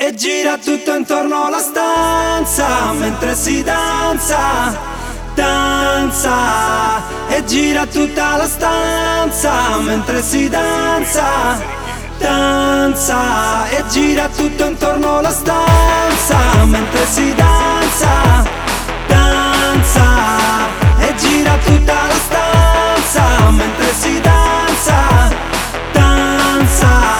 E gira tutto intorno alla stanza mentre si danza, danza. E gira tutta la stanza mentre si danza, danza. E gira tutto intorno alla stanza mentre si danza, danza. E gira tutta la stanza mentre si danza, danza.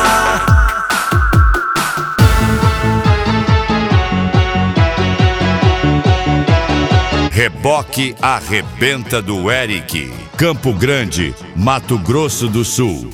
Reboque Arrebenta do Eric, Campo Grande, Mato Grosso do Sul.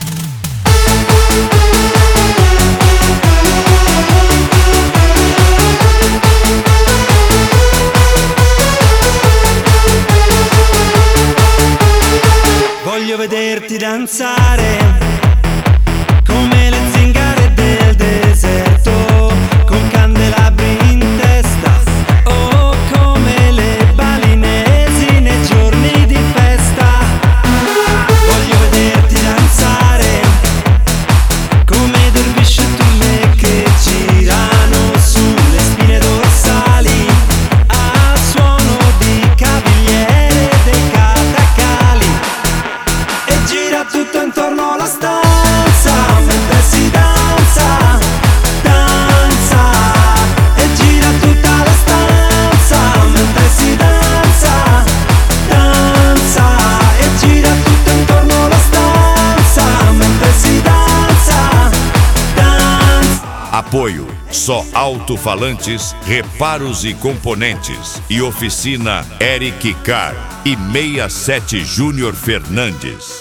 Voglio vederti danzare come le zingare del deserto, con candelabri in testa, o come le balinesi nei giorni di festa. Voglio vederti danzare come dervisci e turme che girano sulle spine dorsali al suono di cavigliere dei catacali. E gira tutto intorno alla stanza mentre si danza, danza. E gira tutta la stanza mentre si danza, danza. E gira tutto intorno alla stanza mentre si danza, danza. Apoio Só Alto-Falantes, Reparos e Componentes e Oficina Eric Car e 67 Júnior Fernandes.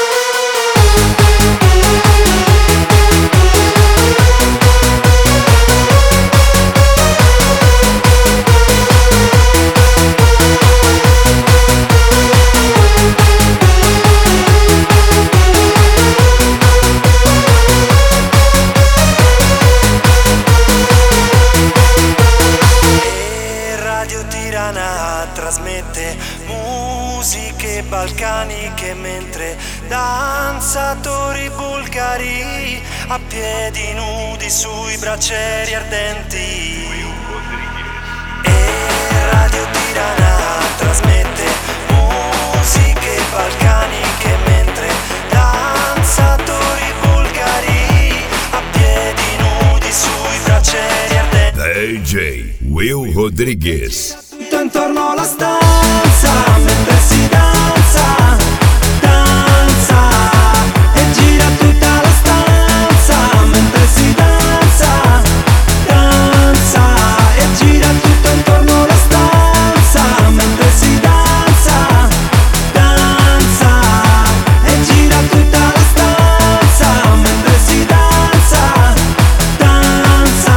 Radio Tirana trasmette musiche balcaniche mentre danzatori bulgari a piedi nudi sui braccieri ardenti. E Radio Tirana trasmette musiche balcaniche mentre danzatori bulgari a piedi nudi sui braccieri ardenti. DJ Will Rodrigues. Tutto intorno alla stanza mentre si danza, danza. E gira tutta la stanza mentre si danza, danza. E gira tutto intorno alla stanza mentre si danza, danza. E gira tutta la stanza mentre si danza, danza.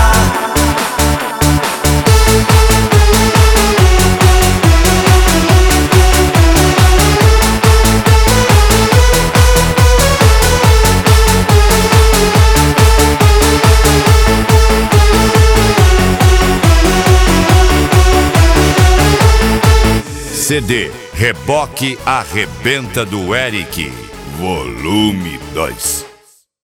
CD Reboque Arrebenta do Eric, Volume 2.